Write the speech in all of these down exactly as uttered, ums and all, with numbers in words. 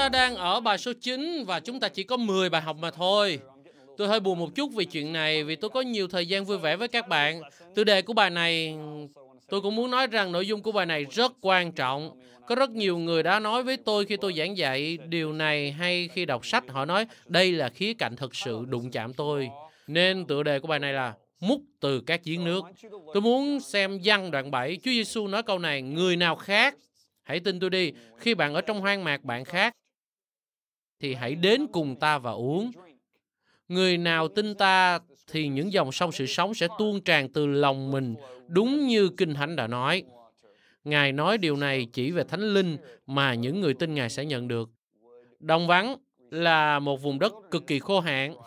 ta đang ở bài số chín và chúng ta chỉ có mười bài học mà thôi. Tôi hơi buồn một chút vì chuyện này vì tôi có nhiều thời gian vui vẻ với các bạn. Tiêu đề của bài này, tôi cũng muốn nói rằng nội dung của bài này rất quan trọng. Có rất nhiều người đã nói với tôi khi tôi giảng dạy điều này hay khi đọc sách, họ nói đây là khía cạnh thực sự đụng chạm tôi. Nên tựa đề của bài này là múc từ các giếng nước. Tôi muốn xem Giăng đoạn bảy. Chúa Giêsu nói câu này, người nào khát, hãy tin tôi đi, khi bạn ở trong hoang mạc bạn khát, thì hãy đến cùng ta và uống. Người nào tin ta thì những dòng sông sự sống sẽ tuôn tràn từ lòng mình, đúng như Kinh Thánh đã nói. Ngài nói điều này chỉ về Thánh Linh mà những người tin Ngài sẽ nhận được. Đồng vắng là một vùng đất cực kỳ khô hạn.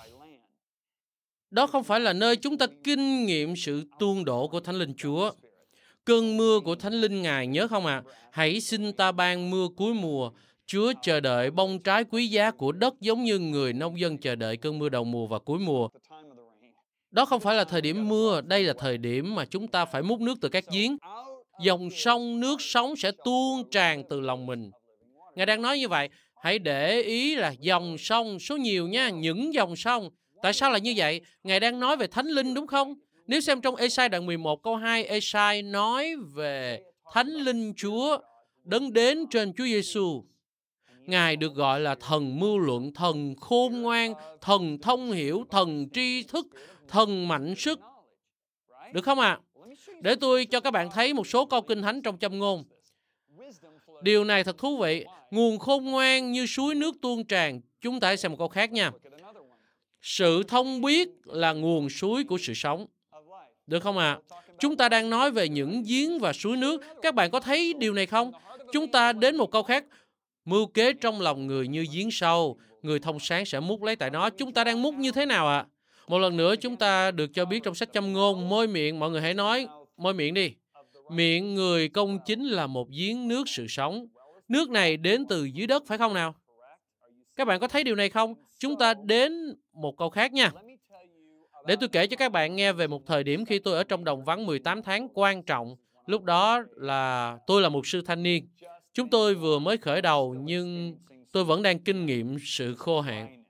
Đó không phải là nơi chúng ta kinh nghiệm sự tuôn đổ của Thánh Linh Chúa. Cơn mưa của Thánh Linh Ngài nhớ không ạ? À? Hãy xin ta ban mưa cuối mùa. Chúa chờ đợi bông trái quý giá của đất giống như người nông dân chờ đợi cơn mưa đầu mùa và cuối mùa. Đó không phải là thời điểm mưa, đây là thời điểm mà chúng ta phải múc nước từ các giếng. Dòng sông nước sống sẽ tuôn tràn từ lòng mình. Ngài đang nói như vậy, hãy để ý là dòng sông số nhiều nha, những dòng sông. Tại sao là như vậy? Ngài đang nói về Thánh Linh đúng không? Nếu xem trong Ê-sai đoạn mười một câu hai, Ê-sai nói về Thánh Linh Chúa đấng đến trên Chúa Giêsu. Ngài được gọi là thần mưu luận, thần khôn ngoan, thần thông hiểu, thần tri thức, thần mạnh sức. Được không ạ? À? Để tôi cho các bạn thấy một số câu Kinh Thánh trong Châm Ngôn. Điều này thật thú vị. Nguồn khôn ngoan như suối nước tuôn tràn. Chúng ta hãy xem một câu khác nha. Sự thông biết là nguồn suối của sự sống. Được không ạ? À? Chúng ta đang nói về những giếng và suối nước. Các bạn có thấy điều này không? Chúng ta đến một câu khác. Mưu kế trong lòng người như giếng sâu, người thông sáng sẽ múc lấy tại nó. Chúng ta đang múc như thế nào ạ? À? Một lần nữa chúng ta được cho biết trong sách Châm Ngôn, môi miệng, mọi người hãy nói, môi miệng đi. Miệng người công chính là một giếng nước sự sống. Nước này đến từ dưới đất, phải không nào? Các bạn có thấy điều này không? Chúng ta đến một câu khác nha. Để tôi kể cho các bạn nghe về một thời điểm khi tôi ở trong đồng vắng mười tám tháng quan trọng. Lúc đó là tôi là mục sư thanh niên. Chúng tôi vừa mới khởi đầu nhưng tôi vẫn đang kinh nghiệm sự khô hạn.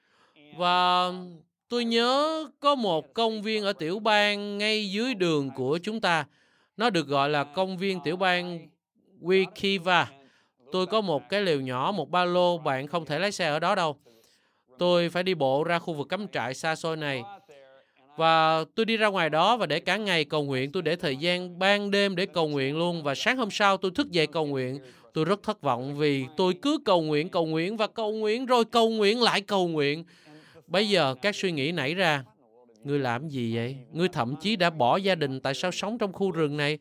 Và tôi nhớ có một công viên ở tiểu bang ngay dưới đường của chúng ta. Nó được gọi là công viên tiểu bang Wikiva. Tôi có một cái lều nhỏ, một ba lô, bạn không thể lái xe ở đó đâu. Tôi phải đi bộ ra khu vực cắm trại xa xôi này. Và tôi đi ra ngoài đó và để cả ngày cầu nguyện, tôi để thời gian ban đêm để cầu nguyện luôn. Và sáng hôm sau tôi thức dậy cầu nguyện. Tôi rất thất vọng vì tôi cứ cầu nguyện, cầu nguyện và cầu nguyện rồi cầu nguyện lại cầu nguyện. Bây giờ các suy nghĩ nảy ra. Ngươi làm gì vậy? Ngươi thậm chí đã bỏ gia đình, tại sao sống trong khu rừng này?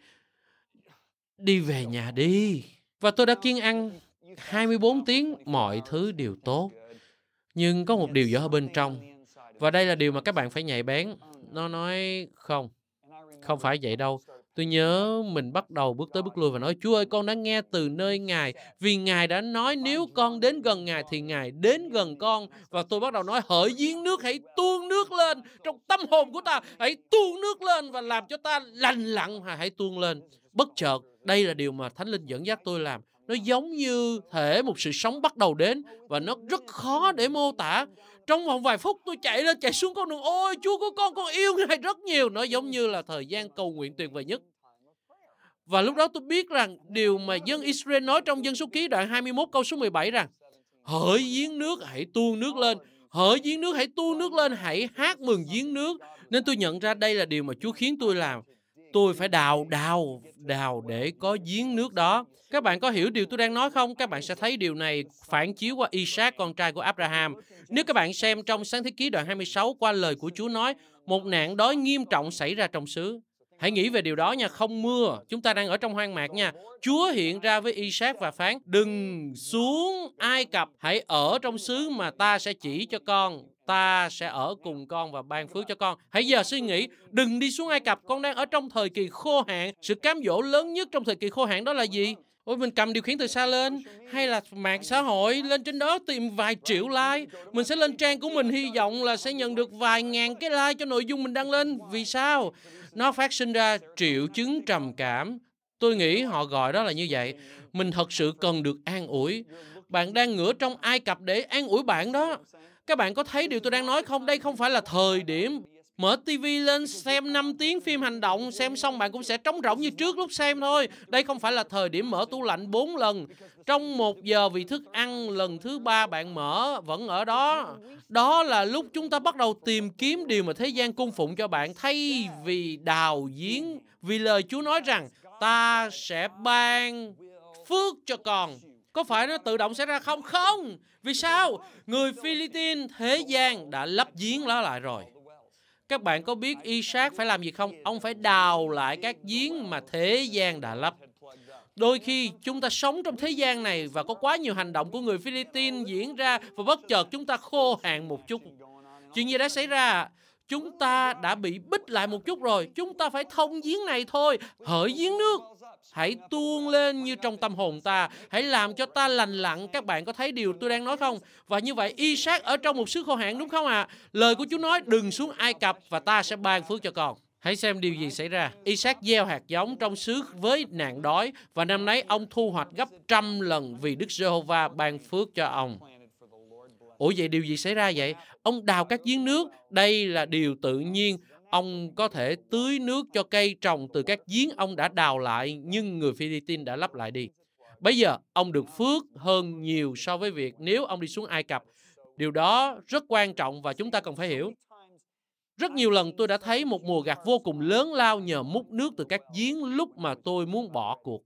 Đi về nhà đi. Và tôi đã kiêng ăn hai mươi bốn tiếng, mọi thứ đều tốt. Nhưng có một điều dở ở bên trong. Và đây là điều mà các bạn phải nhạy bén. Nó nói không, không phải vậy đâu. Tôi nhớ mình bắt đầu bước tới bước lui và nói, Chúa ơi, con đã nghe từ nơi Ngài. Vì Ngài đã nói nếu con đến gần Ngài thì Ngài đến gần con. Và tôi bắt đầu nói, hỡi giếng nước, hãy tuôn nước lên. Trong tâm hồn của ta, hãy tuôn nước lên và làm cho ta lành lặn, hãy tuôn lên. Bất chợt, đây là điều mà Thánh Linh dẫn dắt tôi làm. Nó giống như thể một sự sống bắt đầu đến và nó rất khó để mô tả. Trong vòng vài phút tôi chạy lên chạy xuống con đường. Ôi Chúa của con, con yêu Ngài rất nhiều. Nó giống như là thời gian cầu nguyện tuyệt vời nhất. Và lúc đó tôi biết rằng điều mà dân Israel nói trong Dân Số Ký đoạn hai mươi mốt câu số mười bảy rằng hỡi giếng nước hãy tuôn nước lên. Hỡi giếng nước hãy tuôn nước lên. Hãy hát mừng giếng nước. Nên tôi nhận ra đây là điều mà Chúa khiến tôi làm. Tôi phải đào, đào, đào để có giếng nước đó. Các bạn có hiểu điều tôi đang nói không? Các bạn sẽ thấy điều này phản chiếu qua Isaac, con trai của Abraham. Nếu các bạn xem trong Sáng Thế Ký đoạn hai mươi sáu, qua lời của Chúa nói, một nạn đói nghiêm trọng xảy ra trong xứ. Hãy nghĩ về điều đó nha, không mưa. Chúng ta đang ở trong hoang mạc nha. Chúa hiện ra với Isaac và phán, đừng xuống Ai Cập, hãy ở trong xứ mà ta sẽ chỉ cho con. Ta sẽ ở cùng con và ban phước cho con. Hãy giờ suy nghĩ, đừng đi xuống Ai Cập, con đang ở trong thời kỳ khô hạn. Sự cám dỗ lớn nhất trong thời kỳ khô hạn đó là gì? Ôi, mình cầm điều khiển từ xa lên, hay là mạng xã hội, lên trên đó tìm vài triệu like. Mình sẽ lên trang của mình hy vọng là sẽ nhận được vài ngàn cái like cho nội dung mình đăng lên. Vì sao? Nó phát sinh ra triệu chứng trầm cảm. Tôi nghĩ họ gọi đó là như vậy. Mình thật sự cần được an ủi. Bạn đang ngửa trong Ai Cập để an ủi bạn đó. Các bạn có thấy điều tôi đang nói không? Đây không phải là thời điểm mở ti vi lên xem năm tiếng phim hành động, xem xong bạn cũng sẽ trống rỗng như trước lúc xem thôi. Đây không phải là thời điểm mở tủ lạnh bốn lần. Trong một giờ vì thức ăn, lần thứ ba bạn mở vẫn ở đó. Đó là lúc chúng ta bắt đầu tìm kiếm điều mà thế gian cung phụng cho bạn thay vì đào giếng. Vì lời Chúa nói rằng ta sẽ ban phước cho con. Có phải nó tự động xảy ra không? Không. Vì sao? Người Philippines thế gian đã lấp giếng đó lại rồi. Các bạn có biết Isaac phải làm gì không? Ông phải đào lại các giếng mà thế gian đã lấp. Đôi khi chúng ta sống trong thế gian này và có quá nhiều hành động của người Philippines diễn ra và bất chợt chúng ta khô hạn một chút. Chuyện gì đã xảy ra? Chúng ta đã bị bít lại một chút rồi. Chúng ta phải thông giếng này thôi. Hỡi giếng nước, hãy tuôn lên như trong tâm hồn ta. Hãy làm cho ta lành lặn. Các bạn có thấy điều tôi đang nói không? Và như vậy Isaac ở trong một xứ khô hạn đúng không ạ? À? Lời của Chúa nói đừng xuống Ai Cập và ta sẽ ban phước cho con. Hãy xem điều gì xảy ra. Isaac gieo hạt giống trong xứ với nạn đói và năm nay ông thu hoạch gấp trăm lần vì Đức Giê-hô-va ban phước cho ông. Ủa vậy điều gì xảy ra vậy? Ông đào các giếng nước, đây là điều tự nhiên. Ông có thể tưới nước cho cây trồng từ các giếng ông đã đào lại, nhưng người Philippines đã lấp lại đi. Bây giờ, ông được phước hơn nhiều so với việc nếu ông đi xuống Ai Cập. Điều đó rất quan trọng và chúng ta cần phải hiểu. Rất nhiều lần tôi đã thấy một mùa gặt vô cùng lớn lao nhờ múc nước từ các giếng lúc mà tôi muốn bỏ cuộc.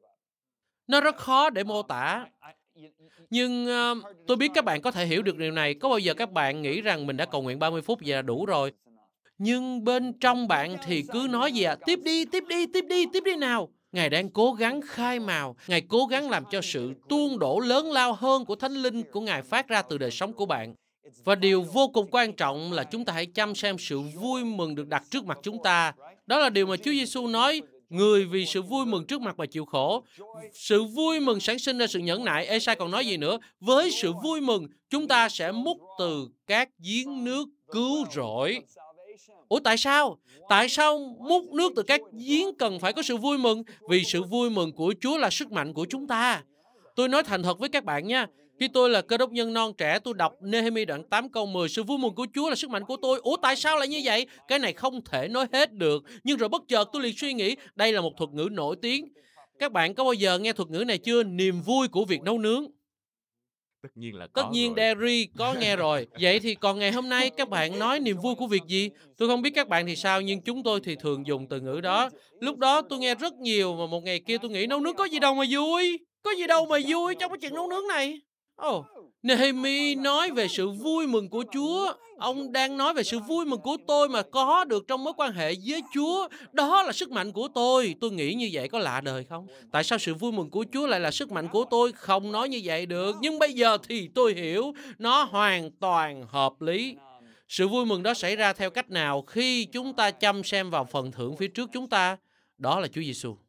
Nó rất khó để mô tả. Nhưng uh, tôi biết các bạn có thể hiểu được điều này. Có bao giờ các bạn nghĩ rằng mình đã cầu nguyện ba mươi phút vậy là đủ rồi? Nhưng bên trong bạn thì cứ nói gì à? Tiếp đi, tiếp đi, tiếp đi, tiếp đi nào. Ngài đang cố gắng khai mào. Ngài cố gắng làm cho sự tuôn đổ lớn lao hơn của Thánh Linh của Ngài phát ra từ đời sống của bạn. Và điều vô cùng quan trọng là chúng ta hãy chăm xem sự vui mừng được đặt trước mặt chúng ta. Đó là điều mà Chúa Giêsu nói. Người vì sự vui mừng trước mặt mà chịu khổ. Sự vui mừng sản sinh ra sự nhẫn nại. Ê-sai còn nói gì nữa? Với sự vui mừng, chúng ta sẽ múc từ các giếng nước cứu rỗi. Ủa tại sao? Tại sao múc nước từ các giếng cần phải có sự vui mừng? Vì sự vui mừng của Chúa là sức mạnh của chúng ta. Tôi nói thành thật với các bạn nha. Khi tôi là cơ đốc nhân non trẻ, tôi đọc Nê-hê-mi đoạn tám câu mười, sự vui mừng của Chúa là sức mạnh của tôi. Ủa tại sao lại như vậy? Cái này không thể nói hết được. Nhưng rồi bất chợt tôi liền suy nghĩ, đây là một thuật ngữ nổi tiếng. Các bạn có bao giờ nghe thuật ngữ này chưa? Niềm vui của việc nấu nướng. Tất nhiên là Tất có nhiên rồi. Derry có nghe rồi. Vậy thì còn ngày hôm nay các bạn nói niềm vui của việc gì? Tôi không biết các bạn thì sao, nhưng chúng tôi thì thường dùng từ ngữ đó. Lúc đó tôi nghe rất nhiều, mà một ngày kia tôi nghĩ nấu nướng có gì đâu mà vui. Có gì đâu mà vui trong cái chuyện nấu nướng này. Ồ, oh, Nehemi nói về sự vui mừng của Chúa. Ông đang nói về sự vui mừng của tôi mà có được trong mối quan hệ với Chúa. Đó là sức mạnh của tôi. Tôi nghĩ như vậy có lạ đời không? Tại sao sự vui mừng của Chúa lại là sức mạnh của tôi? Không nói như vậy được. Nhưng bây giờ thì tôi hiểu. Nó hoàn toàn hợp lý. Sự vui mừng đó xảy ra theo cách nào khi chúng ta chăm xem vào phần thưởng phía trước chúng ta? Đó là Chúa Giêsu.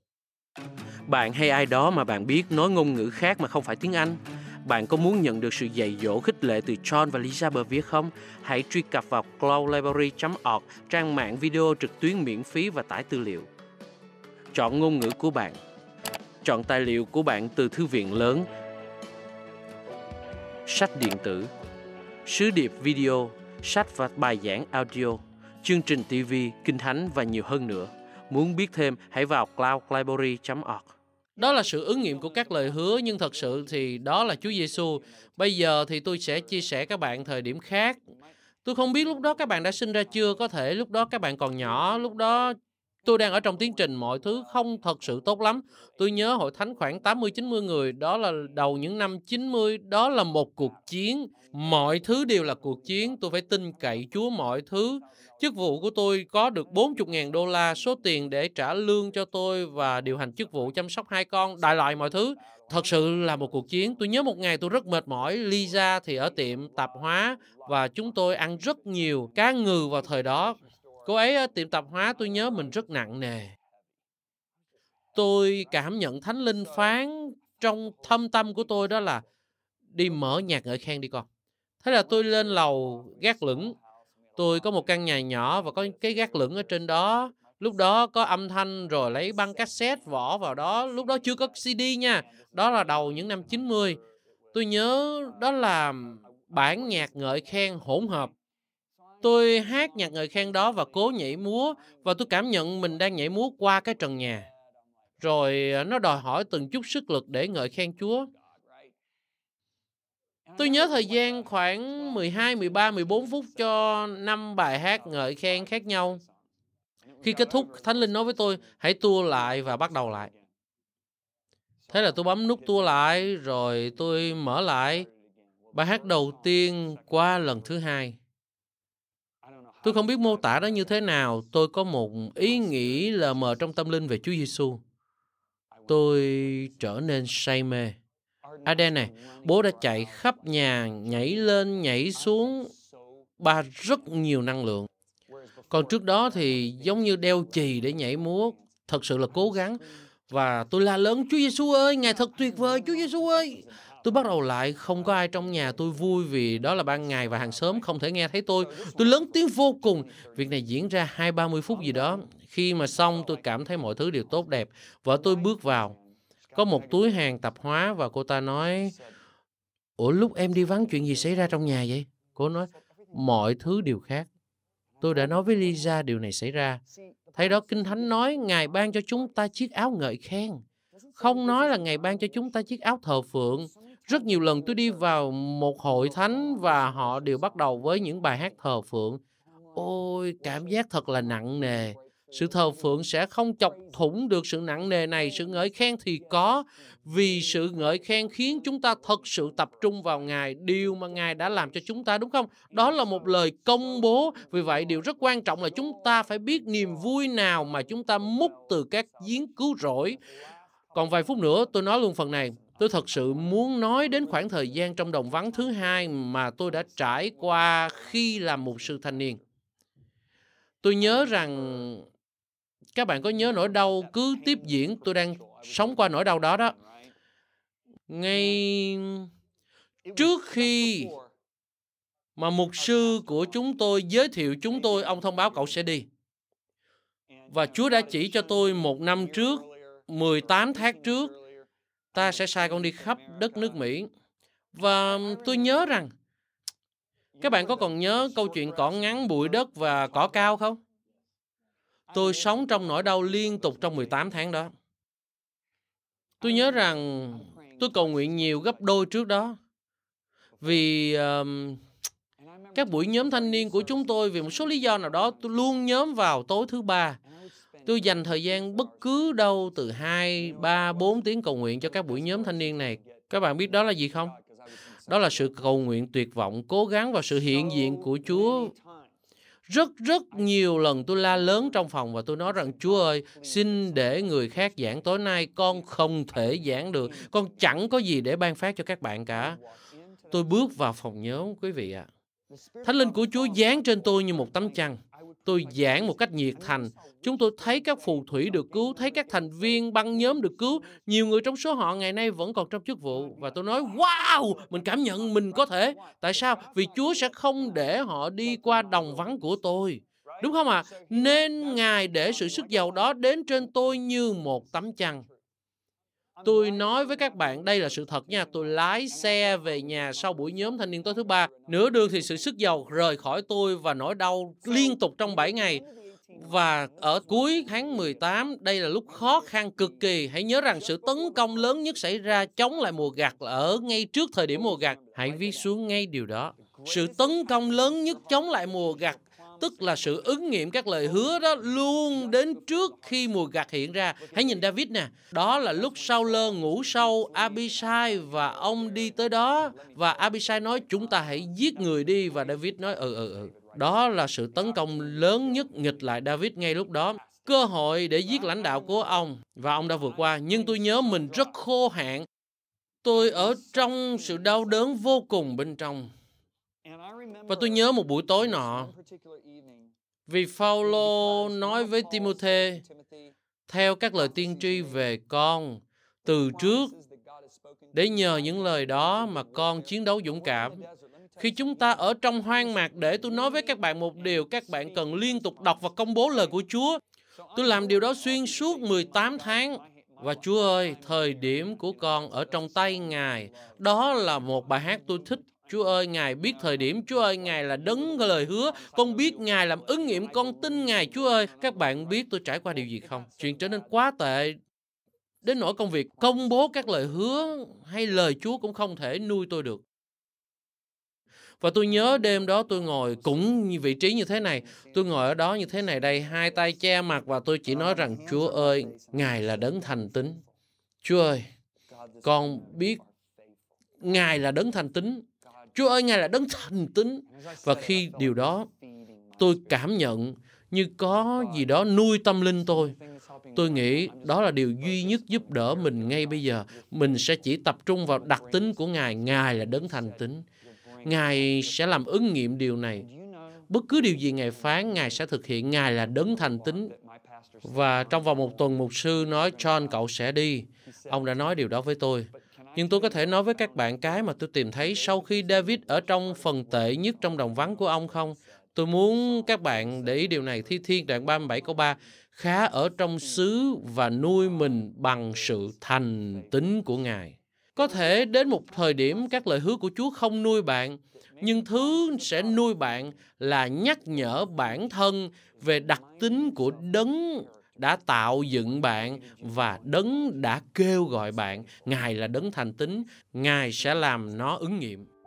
Bạn hay ai đó mà bạn biết nói ngôn ngữ khác mà không phải tiếng Anh? Bạn có muốn nhận được sự dạy dỗ khích lệ từ John và Lisa bờ viết không? Hãy truy cập vào cloud library chấm org, trang mạng video trực tuyến miễn phí và tải tư liệu. Chọn ngôn ngữ của bạn. Chọn tài liệu của bạn từ thư viện lớn, sách điện tử, sứ điệp video, sách và bài giảng audio, chương trình ti vi, kinh thánh và nhiều hơn nữa. Muốn biết thêm, hãy vào cloud library chấm org. Đó là sự ứng nghiệm của các lời hứa, nhưng thật sự thì đó là Chúa Giêsu. Bây giờ thì tôi sẽ chia sẻ các bạn thời điểm khác. Tôi không biết lúc đó các bạn đã sinh ra chưa, có thể lúc đó các bạn còn nhỏ, lúc đó tôi đang ở trong tiến trình mọi thứ không thật sự tốt lắm. Tôi nhớ hội thánh khoảng tám mươi chín mươi người, đó là đầu những năm chín mươi, đó là một cuộc chiến. Mọi thứ đều là cuộc chiến, tôi phải tin cậy Chúa mọi thứ. Chức vụ của tôi có được bốn mươi nghìn đô la, số tiền để trả lương cho tôi và điều hành chức vụ chăm sóc hai con, đại loại mọi thứ. Thật sự là một cuộc chiến. Tôi nhớ một ngày tôi rất mệt mỏi. Lisa thì ở tiệm tạp hóa và chúng tôi ăn rất nhiều cá ngừ vào thời đó. Cô ấy ở tiệm tạp hóa, tôi nhớ mình rất nặng nề. Tôi cảm nhận Thánh Linh phán trong thâm tâm của tôi đó là đi mở nhạc ngợi khen đi con. Thế là tôi lên lầu gác lửng. Tôi có một căn nhà nhỏ và có cái gác lửng ở trên đó. Lúc đó có âm thanh rồi lấy băng cassette vỏ vào đó. Lúc đó chưa có xê đê nha. Đó là đầu những năm chín mươi. Tôi nhớ đó là bản nhạc ngợi khen hỗn hợp. Tôi hát nhạc ngợi khen đó và cố nhảy múa, và tôi cảm nhận mình đang nhảy múa qua cái trần nhà. Rồi à, nó đòi hỏi từng chút sức lực để ngợi khen Chúa. Tôi nhớ thời gian khoảng mười hai, mười ba, mười bốn phút cho năm bài hát ngợi khen khác nhau. Khi kết thúc, Thánh Linh nói với tôi, hãy tua lại và bắt đầu lại. Thế là tôi bấm nút tua lại, rồi tôi mở lại bài hát đầu tiên qua lần thứ hai. Tôi không biết mô tả đó như thế nào, tôi có một ý nghĩ lờ mờ trong tâm linh về Chúa Giêsu. Tôi trở nên say mê. Aden này, bố đã chạy khắp nhà, nhảy lên, nhảy xuống, ba rất nhiều năng lượng. Còn trước đó thì giống như đeo chì để nhảy múa, thật sự là cố gắng. Và tôi la lớn, Chúa Giêsu ơi, Ngài thật tuyệt vời, Chúa Giêsu ơi. Tôi bắt đầu lại, không có ai trong nhà, tôi vui vì đó là ban ngày và hàng xóm không thể nghe thấy tôi. Tôi lớn tiếng vô cùng. Việc này diễn ra hai ba mươi phút gì đó. Khi mà xong, tôi cảm thấy mọi thứ đều tốt đẹp. Vợ tôi bước vào. Có một túi hàng tạp hóa và cô ta nói, ủa lúc em đi vắng chuyện gì xảy ra trong nhà vậy? Cô nói, mọi thứ đều khác. Tôi đã nói với Lisa điều này xảy ra. Thay đó Kinh Thánh nói Ngài ban cho chúng ta chiếc áo ngợi khen. Không nói là Ngài ban cho chúng ta chiếc áo thờ phượng. Rất nhiều lần tôi đi vào một hội thánh và họ đều bắt đầu với những bài hát thờ phượng. Ôi, cảm giác thật là nặng nề. Sự thờ phượng sẽ không chọc thủng được sự nặng nề này. Sự ngợi khen thì có, vì sự ngợi khen khiến chúng ta thật sự tập trung vào Ngài, điều mà Ngài đã làm cho chúng ta, đúng không? Đó là một lời công bố. Vì vậy, điều rất quan trọng là chúng ta phải biết niềm vui nào mà chúng ta múc từ các giếng cứu rỗi. Còn vài phút nữa tôi nói luôn phần này. Tôi thật sự muốn nói đến khoảng thời gian trong đồng vắng thứ hai mà tôi đã trải qua khi làm mục sư thanh niên. Tôi nhớ rằng các bạn có nhớ nỗi đau cứ tiếp diễn, tôi đang sống qua nỗi đau đó đó. Ngay trước khi mà mục sư của chúng tôi giới thiệu chúng tôi, ông thông báo cậu sẽ đi. Và Chúa đã chỉ cho tôi một năm trước, mười tám tháng trước, ta sẽ sai con đi khắp đất nước Mỹ. Và tôi nhớ rằng, các bạn có còn nhớ câu chuyện cỏ ngắn, bụi đất và cỏ cao không? Tôi sống trong nỗi đau liên tục trong mười tám tháng đó. Tôi nhớ rằng tôi cầu nguyện nhiều gấp đôi trước đó. Vì uh, các buổi nhóm thanh niên của chúng tôi, vì một số lý do nào đó, tôi luôn nhóm vào tối thứ ba. Tôi dành thời gian bất cứ đâu từ hai, ba, bốn tiếng cầu nguyện cho các buổi nhóm thanh niên này. Các bạn biết đó là gì không? Đó là sự cầu nguyện tuyệt vọng, cố gắng vào sự hiện diện của Chúa. Rất rất nhiều lần tôi la lớn trong phòng và tôi nói rằng, Chúa ơi, xin để người khác giảng tối nay, con không thể giảng được, con chẳng có gì để ban phát cho các bạn cả. Tôi bước vào phòng nhóm, quý vị ạ. À. Thánh linh của Chúa giáng trên tôi như một tấm chăn. Tôi giảng một cách nhiệt thành. Chúng tôi thấy các phù thủy được cứu, thấy các thành viên băng nhóm được cứu. Nhiều người trong số họ ngày nay vẫn còn trong chức vụ. Và tôi nói, wow, mình cảm nhận mình có thể. Tại sao? Vì Chúa sẽ không để họ đi qua đồng vắng của tôi. Đúng không ạ? À? Nên Ngài để sự sức giàu đó đến trên tôi như một tấm chăn. Tôi nói với các bạn, đây là sự thật nha. Tôi lái xe về nhà sau buổi nhóm thanh niên tối thứ ba. Nửa đường thì sự sức giàu rời khỏi tôi và nỗi đau liên tục trong bảy ngày. Và ở cuối tháng mười tám, đây là lúc khó khăn cực kỳ. Hãy nhớ rằng sự tấn công lớn nhất xảy ra chống lại mùa gặt là ở ngay trước thời điểm mùa gặt. Hãy viết xuống ngay điều đó. Sự tấn công lớn nhất chống lại mùa gặt, tức là sự ứng nghiệm các lời hứa đó luôn đến trước khi mùa gặt hiện ra. Hãy nhìn David nè, đó là lúc Saul ngủ sâu Abishai và ông đi tới đó và Abishai nói chúng ta hãy giết người đi và David nói ừ ừ ừ. Đó là sự tấn công lớn nhất nghịch lại David ngay lúc đó. Cơ hội để giết lãnh đạo của ông và ông đã vượt qua, nhưng tôi nhớ mình rất khô hạn. Tôi ở trong sự đau đớn vô cùng bên trong. Và tôi nhớ một buổi tối nọ, vì Phaolô nói với Timôthê, theo các lời tiên tri về con, từ trước, để nhờ những lời đó mà con chiến đấu dũng cảm. Khi chúng ta ở trong hoang mạc, để tôi nói với các bạn một điều, các bạn cần liên tục đọc và công bố lời của Chúa. Tôi làm điều đó xuyên suốt mười tám tháng. Và Chúa ơi, thời điểm của con ở trong tay Ngài. Đó là một bài hát tôi thích. Chúa ơi, Ngài biết thời điểm. Chúa ơi, Ngài là đấng lời hứa. Con biết Ngài làm ứng nghiệm. Con tin Ngài. Chúa ơi, các bạn biết tôi trải qua điều gì không? Chuyện trở nên quá tệ đến nỗi công việc công bố các lời hứa hay lời Chúa cũng không thể nuôi tôi được. Và tôi nhớ đêm đó tôi ngồi cũng như vị trí như thế này. Tôi ngồi ở đó như thế này đây, hai tay che mặt và tôi chỉ nói rằng Chúa ơi, Ngài là đấng thành tín. Chúa ơi, con biết Ngài là đấng thành tín. Chúa ơi, Ngài là đấng thành tín. Và khi điều đó, tôi cảm nhận như có gì đó nuôi tâm linh tôi. Tôi nghĩ đó là điều duy nhất giúp đỡ mình ngay bây giờ. Mình sẽ chỉ tập trung vào đặc tính của Ngài. Ngài là đấng thành tín. Ngài sẽ làm ứng nghiệm điều này. Bất cứ điều gì Ngài phán, Ngài sẽ thực hiện. Ngài là đấng thành tín. Và trong vòng một tuần, mục sư nói, John, cậu sẽ đi. Ông đã nói điều đó với tôi. Nhưng tôi có thể nói với các bạn cái mà tôi tìm thấy sau khi David ở trong phần tệ nhất trong đồng vắng của ông không? Tôi muốn các bạn để ý điều này. Thi Thiên đoạn ba mươi bảy câu ba. Khá ở trong xứ và nuôi mình bằng sự thành tín của Ngài. Có thể đến một thời điểm các lời hứa của Chúa không nuôi bạn, nhưng thứ sẽ nuôi bạn là nhắc nhở bản thân về đặc tính của đấng đã tạo dựng bạn và đấng đã kêu gọi bạn. Ngài là đấng thành tín, Ngài sẽ làm nó ứng nghiệm.